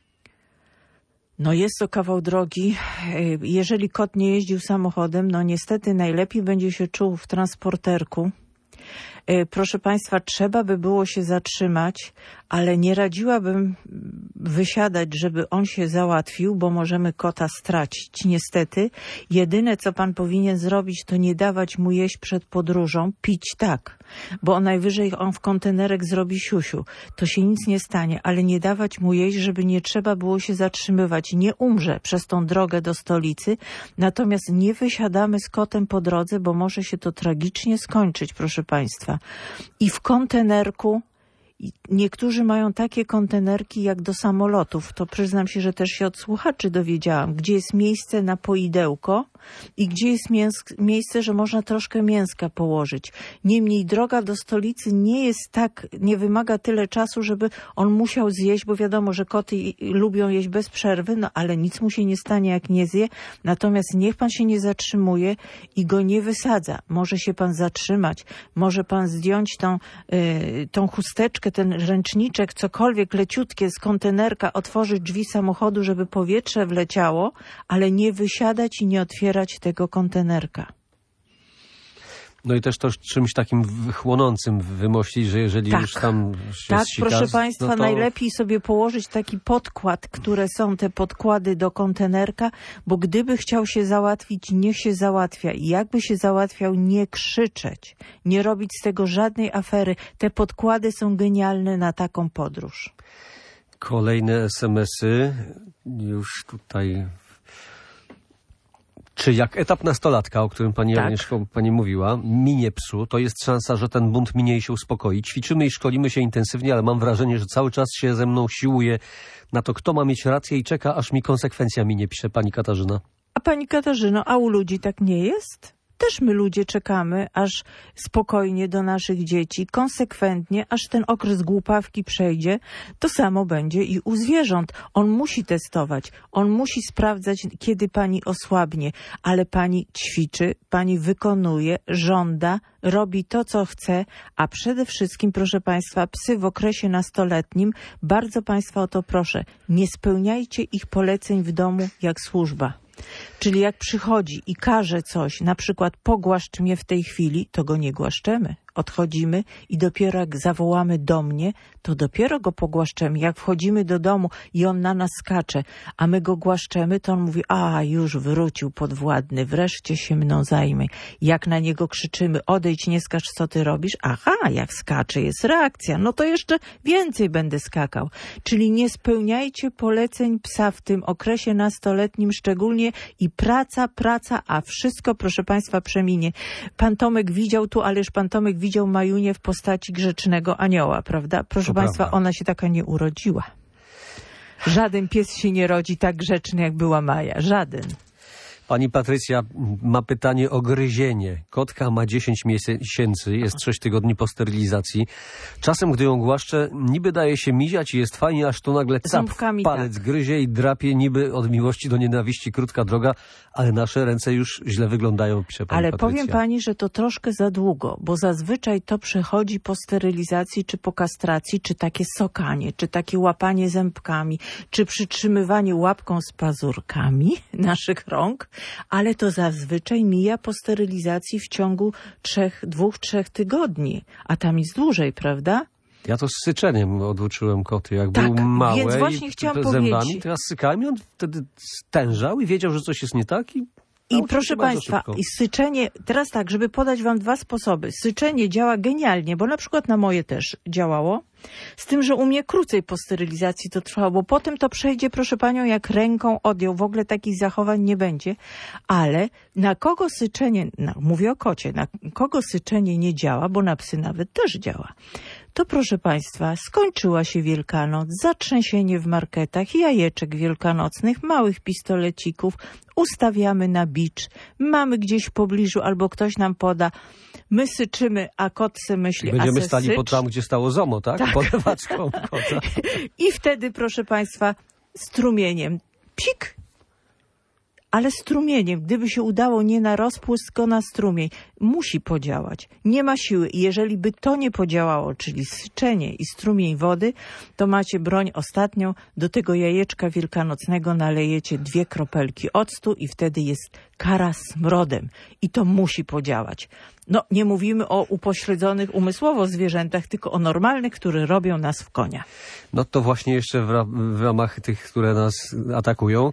No jest to kawał drogi. Jeżeli kot nie jeździł samochodem, no niestety najlepiej będzie się czuł w transporterku. Proszę państwa, trzeba by było się zatrzymać, ale nie radziłabym wysiadać, żeby on się załatwił, bo możemy kota stracić. Niestety, jedyne co pan powinien zrobić, to nie dawać mu jeść przed podróżą, pić tak, bo najwyżej on w kontenerek zrobi siusiu. To się nic nie stanie, ale nie dawać mu jeść, żeby nie trzeba było się zatrzymywać. Nie umrze przez tą drogę do stolicy, natomiast nie wysiadamy z kotem po drodze, bo może się to tragicznie skończyć, proszę państwa. I w kontenerku, niektórzy mają takie kontenerki jak do samolotów, to przyznam się, że też się od słuchaczy dowiedziałam, gdzie jest miejsce na poidełko i gdzie jest mięs- miejsce, że można troszkę mięska położyć. Niemniej droga do stolicy nie jest tak, nie wymaga tyle czasu, żeby on musiał zjeść, bo wiadomo, że koty lubią jeść bez przerwy, no ale nic mu się nie stanie, jak nie zje. Natomiast niech pan się nie zatrzymuje i go nie wysadza. Może się pan zatrzymać, może pan zdjąć tą, yy, tą chusteczkę, ten ręczniczek, cokolwiek leciutkie z kontenerka, otworzyć drzwi samochodu, żeby powietrze wleciało, ale nie wysiadać i nie otwierać tego kontenerka. No i też to czymś takim chłonącym wymościć, że jeżeli Tak. już tam się Tak, ścika, proszę państwa, no to... najlepiej sobie położyć taki podkład, które są te podkłady do kontenerka, bo gdyby chciał się załatwić, niech się załatwia. I jakby się załatwiał, nie krzyczeć, nie robić z tego żadnej afery. Te podkłady są genialne na taką podróż. Kolejne es em esy, już tutaj... Czy jak etap nastolatka, o którym pani Tak. Agnieszko pani mówiła, minie psu, to jest szansa, że ten bunt minie i się uspokoi. Ćwiczymy i szkolimy się intensywnie, ale mam wrażenie, że cały czas się ze mną siłuje na to, kto ma mieć rację i czeka, aż mi konsekwencja minie, pisze pani Katarzyna. A pani Katarzyno, a u ludzi tak nie jest? Też my ludzie czekamy, aż spokojnie do naszych dzieci, konsekwentnie, aż ten okres głupawki przejdzie. To samo będzie i u zwierząt. On musi testować, on musi sprawdzać, kiedy pani osłabnie, ale pani ćwiczy, pani wykonuje, żąda, robi to, co chce, a przede wszystkim, proszę państwa, psy w okresie nastoletnim, bardzo państwa o to proszę, nie spełniajcie ich poleceń w domu jak służba. Czyli jak przychodzi i każe coś, na przykład pogłaszcz mnie w tej chwili, to go nie głaszczemy. Odchodzimy i dopiero jak zawołamy do mnie, to dopiero go pogłaszczemy. Jak wchodzimy do domu i on na nas skacze, a my go głaszczemy, to on mówi, a już wrócił podwładny, wreszcie się mną zajmie. Jak na niego krzyczymy, odejdź, nie skacz, co ty robisz? Aha, jak skacze, jest reakcja, no to jeszcze więcej będę skakał. Czyli nie spełniajcie poleceń psa w tym okresie nastoletnim szczególnie i praca, praca, a wszystko, proszę państwa, przeminie. Pan Tomek widział tu, ależ pan Tomek widział Majunię w postaci grzecznego anioła, prawda? Proszę To państwa, prawda. ona się taka nie urodziła. Żaden pies się nie rodzi tak grzeczny, jak była Maja. Żaden. Pani Patrycja ma pytanie o gryzienie. Kotka ma dziesięć miesięcy, jest sześć tygodni po sterylizacji. Czasem, gdy ją głaszczę, niby daje się miziać i jest fajnie, aż to nagle cap, Ząbkami palec tak. gryzie i drapie, niby od miłości do nienawiści, krótka droga, ale nasze ręce już źle wyglądają, pisze pani Ale Patrycja. powiem pani, że to troszkę za długo, bo zazwyczaj to przychodzi po sterylizacji, czy po kastracji, czy takie sokanie, czy takie łapanie zębkami, czy przytrzymywanie łapką z pazurkami naszych rąk, ale to zazwyczaj mija po sterylizacji w ciągu trzech, dwóch, trzech tygodni, a tam jest dłużej, prawda? Ja to z syczeniem oduczyłem koty. Jak Tak, był mały więc właśnie i chciałam zębami, powiedzieć. teraz sykałem i on wtedy stężał i wiedział, że coś jest nie tak i I nauczył proszę się bardzo państwa, szybko. i syczenie, teraz tak, żeby podać wam dwa sposoby. Syczenie działa genialnie, bo na przykład na moje też działało, z tym, że u mnie krócej po sterylizacji to trwało, bo potem to przejdzie, proszę panią, jak ręką odjął. W ogóle takich zachowań nie będzie. Ale na kogo syczenie, no, mówię o kocie, na kogo syczenie nie działa, bo na psy nawet też działa, to proszę państwa, skończyła się Wielkanoc, zatrzęsienie w marketach, jajeczek wielkanocnych, małych pistolecików, ustawiamy na bicz, mamy gdzieś w pobliżu albo ktoś nam poda, my syczymy, a kot se myśli, Będziemy a se stali sycz. pod tam, gdzie stało ZOMO, tak? Tak. Pod lewaczką kota. I wtedy, proszę państwa, strumieniem, pik, ale strumieniem, gdyby się udało nie na rozpłysk, tylko na strumień, musi podziałać. Nie ma siły. I jeżeli by to nie podziałało, czyli syczenie i strumień wody, to macie broń ostatnią. Do tego jajeczka wielkanocnego nalejecie dwie kropelki octu i wtedy jest kara smrodem. I to musi podziałać. No, nie mówimy o upośledzonych umysłowo zwierzętach, tylko o normalnych, które robią nas w konia. No to właśnie jeszcze w, ra w ramach tych, które nas atakują.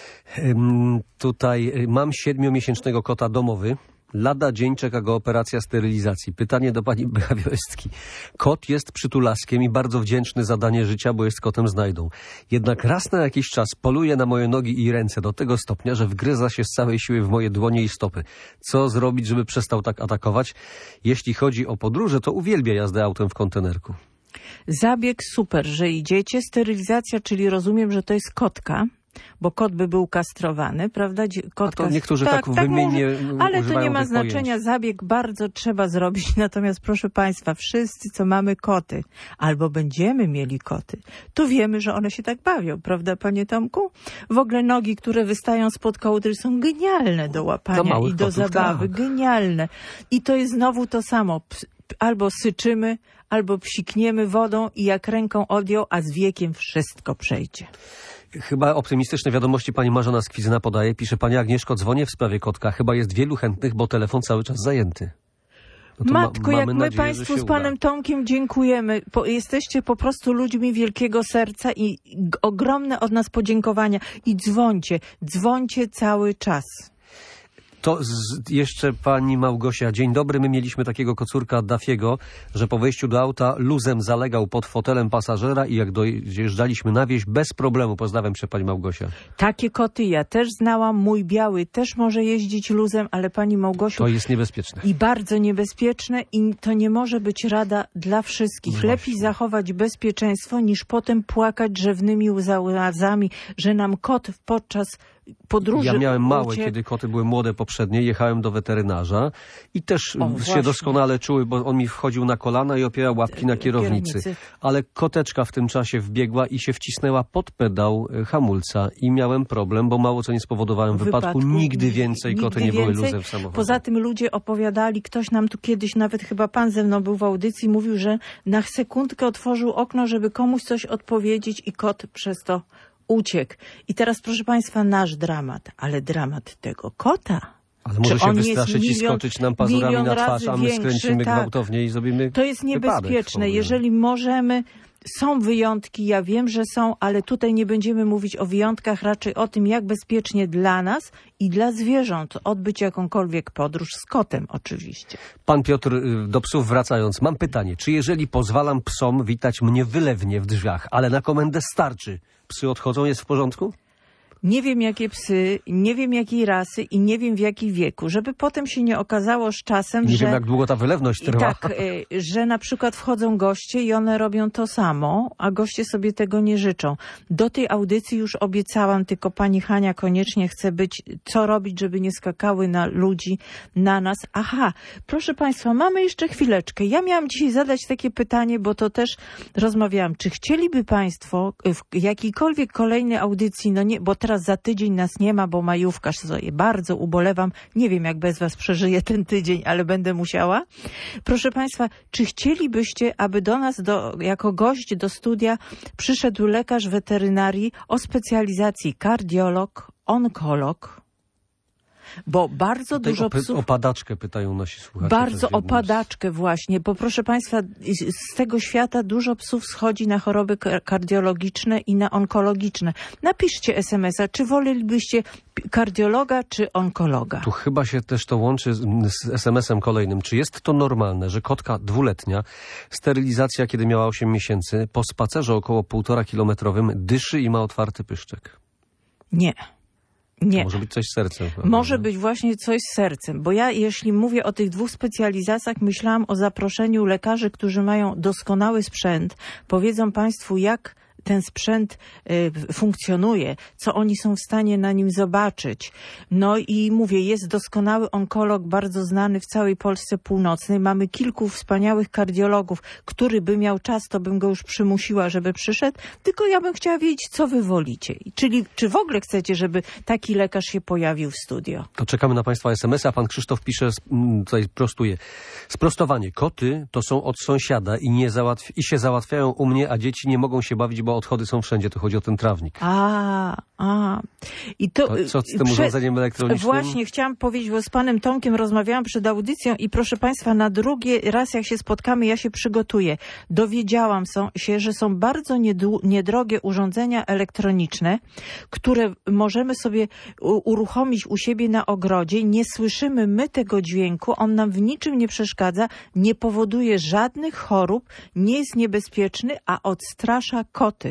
Ym, tutaj mam siedmiomiesięcznego kota domowy. Lada dzień czeka go operacja sterylizacji. Pytanie do pani behawiorystki. Kot jest przytulaskiem i bardzo wdzięczny za danie życia, bo jest kotem znajdą. Jednak raz na jakiś czas poluje na moje nogi i ręce do tego stopnia, że wgryza się z całej siły w moje dłonie i stopy. Co zrobić, żeby przestał tak atakować? Jeśli chodzi o podróże, to uwielbia jazdę autem w kontenerku. Zabieg super, że idziecie. Sterylizacja, czyli rozumiem, że to jest kotka, bo kot by był kastrowany, prawda? Kotka... A to niektórzy tak wymiennie może, ale to używają nie ma tych znaczenia. pojęć. Zabieg bardzo trzeba zrobić. Natomiast proszę państwa, wszyscy, co mamy koty, albo będziemy mieli koty, to wiemy, że one się tak bawią, prawda, panie Tomku? W ogóle nogi, które wystają spod kołdry, są genialne do łapania małych i do kotów, zabawy. tak. Genialne. I to jest znowu to samo. Albo syczymy, albo psikniemy wodą i jak ręką odjął, a z wiekiem wszystko przejdzie. Chyba optymistyczne wiadomości pani Marzena Skwizyna podaje. Pisze pani Agnieszko, dzwonię w sprawie kotka. Chyba jest wielu chętnych, bo telefon cały czas zajęty. No to Matko, ma, jak mamy my nadzieję, państwu że się z panem uda. Tomkiem dziękujemy. Po, jesteście po prostu ludźmi wielkiego serca i g- ogromne od nas podziękowania. I dzwońcie, dzwońcie cały czas. To z, jeszcze pani Małgosia. Dzień dobry. My mieliśmy takiego kocurka Dafiego, że po wejściu do auta luzem zalegał pod fotelem pasażera i jak dojeżdżaliśmy na wieś, bez problemu. Pozdrawiam się, pani Małgosia. Takie koty ja też znałam. Mój biały też może jeździć luzem, ale pani Małgosiu... To jest niebezpieczne. I bardzo niebezpieczne i to nie może być rada dla wszystkich. Właśnie. Lepiej zachować bezpieczeństwo niż potem płakać drzewnymi łzami, że nam kot podczas podróży. Ja miałem małe, uciek. kiedy koty były młode poprzednie, jechałem do weterynarza i też O, się właśnie. doskonale czuły, bo on mi wchodził na kolana i opierał łapki na kierownicy. Kierownicy. Ale koteczka w tym czasie wbiegła i się wcisnęła pod pedał e, hamulca i miałem problem, bo mało co nie spowodowałem w wypadku. Nigdy więcej koty nigdy nie były więcej. luzem w samochodzie. Poza tym ludzie opowiadali, ktoś nam tu kiedyś, nawet chyba pan ze mną był w audycji, mówił, że na sekundkę otworzył okno, żeby komuś coś odpowiedzieć i kot przez to uciekł. I teraz, proszę państwa, nasz dramat, ale dramat tego kota. Ale może Czy się on jest wystraszyć i milion- skoczyć nam pazurami milion na twarz, razy a my większy, skręcimy tak. gwałtownie i zrobimy To jest wypadek niebezpieczne. w ogóle. Jeżeli możemy, są wyjątki, ja wiem, że są, ale tutaj nie będziemy mówić o wyjątkach, raczej o tym, jak bezpiecznie dla nas i dla zwierząt odbyć jakąkolwiek podróż z kotem oczywiście. Pan Piotr, y, do psów wracając, mam pytanie. Czy jeżeli pozwalam psom witać mnie wylewnie w drzwiach, ale na komendę starczy, psy odchodzą, jest w porządku? Nie wiem, jakie psy, nie wiem, jakiej rasy i nie wiem, w jakim wieku, żeby potem się nie okazało z czasem, Nie że... wiem, jak długo ta wylewność I trwa. tak, y, że na przykład wchodzą goście i one robią to samo, a goście sobie tego nie życzą. Do tej audycji już obiecałam, tylko pani Hania koniecznie chce być, co robić, żeby nie skakały na ludzi, na nas. Aha, proszę państwa, mamy jeszcze chwileczkę. Ja miałam dzisiaj zadać takie pytanie, bo to też rozmawiałam. Czy chcieliby państwo w jakiejkolwiek kolejnej audycji, no nie, bo teraz za tydzień nas nie ma, bo majówka, sobie bardzo ubolewam. Nie wiem, jak bez was przeżyję ten tydzień, ale będę musiała. Proszę państwa, czy chcielibyście, aby do nas, do, jako gość do studia przyszedł lekarz weterynarii o specjalizacji kardiolog, onkolog? Bo bardzo Tutaj dużo o, py- psów... o padaczkę pytają nasi słuchacze. Bardzo też w o jednym z- padaczkę właśnie, bo proszę państwa, z tego świata dużo psów schodzi na choroby k- kardiologiczne i na onkologiczne. Napiszcie es em es a, czy wolelibyście p- kardiologa czy onkologa? Tu chyba się też to łączy z, z es em esem kolejnym. Czy jest to normalne, że kotka dwuletnia, sterylizacja kiedy miała osiem miesięcy, po spacerze około półtora kilometrowym dyszy i ma otwarty pyszczek? Nie. Nie. To może być coś z sercem. Prawda? Może być właśnie coś z sercem, bo ja, jeśli mówię o tych dwóch specjalizacjach, myślałam o zaproszeniu lekarzy, którzy mają doskonały sprzęt, powiedzą państwu, jak ten sprzęt y, funkcjonuje, co oni są w stanie na nim zobaczyć. No i mówię, jest doskonały onkolog, bardzo znany w całej Polsce Północnej. Mamy kilku wspaniałych kardiologów. Który by miał czas, to bym go już przymusiła, żeby przyszedł. Tylko ja bym chciała wiedzieć, co wy wolicie. Czyli czy w ogóle chcecie, żeby taki lekarz się pojawił w studio? To czekamy na państwa es em esy, a pan Krzysztof pisze, mm, tutaj prostuje. Sprostowanie. Koty to są od sąsiada i, nie załatw- i się załatwiają u mnie, a dzieci nie mogą się bawić, bo odchody są wszędzie. To chodzi o ten trawnik. A, a. I to, To co z tym prze- urządzeniem elektronicznym? Właśnie chciałam powiedzieć, bo z panem Tomkiem rozmawiałam przed audycją i proszę państwa, na drugi raz jak się spotkamy, ja się przygotuję. Dowiedziałam są, się, że są bardzo niedłu- niedrogie urządzenia elektroniczne, które możemy sobie u- uruchomić u siebie na ogrodzie. Nie słyszymy my tego dźwięku, on nam w niczym nie przeszkadza, nie powoduje żadnych chorób, nie jest niebezpieczny, a odstrasza koty.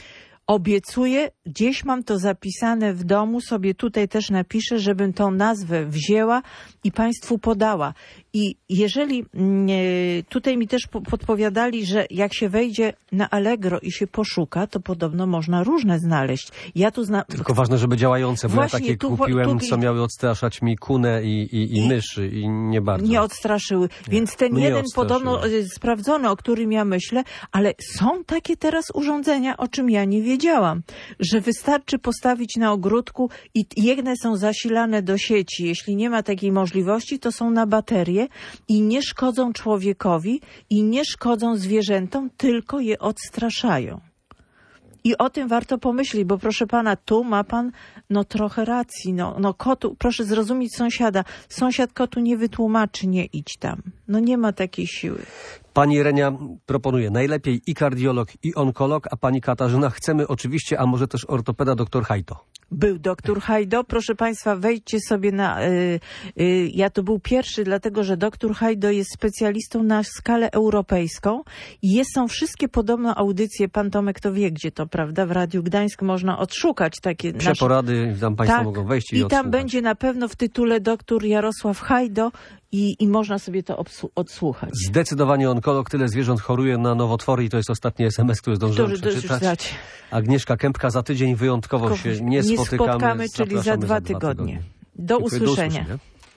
Obiecuję, gdzieś mam to zapisane w domu, sobie tutaj też napiszę, żebym tą nazwę wzięła i państwu podała. I jeżeli e, tutaj mi też po, podpowiadali, że jak się wejdzie na Allegro i się poszuka, to podobno można różne znaleźć. Ja tu zna... Tylko ważne, żeby działające, bo Właśnie, ja takie tu- kupiłem, tu- co miały odstraszać mi kunę i, i, i I- myszy i nie bardzo. nie odstraszyły. Więc ten mnie jeden odstraszyły. podobno y, sprawdzony, o którym ja myślę, ale są takie teraz urządzenia, o czym ja nie wiedziałam, że wystarczy postawić na ogródku i jedne są zasilane do sieci. Jeśli nie ma takiej możliwości, to są na baterie i nie szkodzą człowiekowi i nie szkodzą zwierzętom, tylko je odstraszają. I o tym warto pomyśleć, bo proszę pana, tu ma pan no trochę racji. No, no kotu, proszę zrozumieć sąsiada. Sąsiad kotu nie wytłumaczy, nie idź tam. No nie ma takiej siły. Pani Renia proponuje najlepiej i kardiolog, i onkolog, a pani Katarzyna chcemy oczywiście, a może też ortopeda doktor Hajto. Był doktor Hajdo. Proszę państwa, wejdźcie sobie na... Y, y, ja to był pierwszy, dlatego że doktor Hajdo jest specjalistą na skalę europejską i jest, są wszystkie podobno audycje, pan Tomek to wie, gdzie to, prawda? W Radiu Gdańsk można odszukać takie... nasze- Przeporady, tam państwo Tak. mogą wejść i I tam odsłuchać. będzie na pewno w tytule doktor Jarosław Hajdo i, i można sobie to obsu- odsłuchać. Zdecydowanie onkolog, tyle zwierząt choruje na nowotwory i to jest ostatni es em es, który zdążyłem Który przeczytać. przeczytać. Agnieszka Kępka, za tydzień wyjątkowo się nie, nie spotykamy. spotkamy, czyli za Zapraszamy dwa tygodnie. Do Dziękuję, usłyszenia. Do usłyszenia.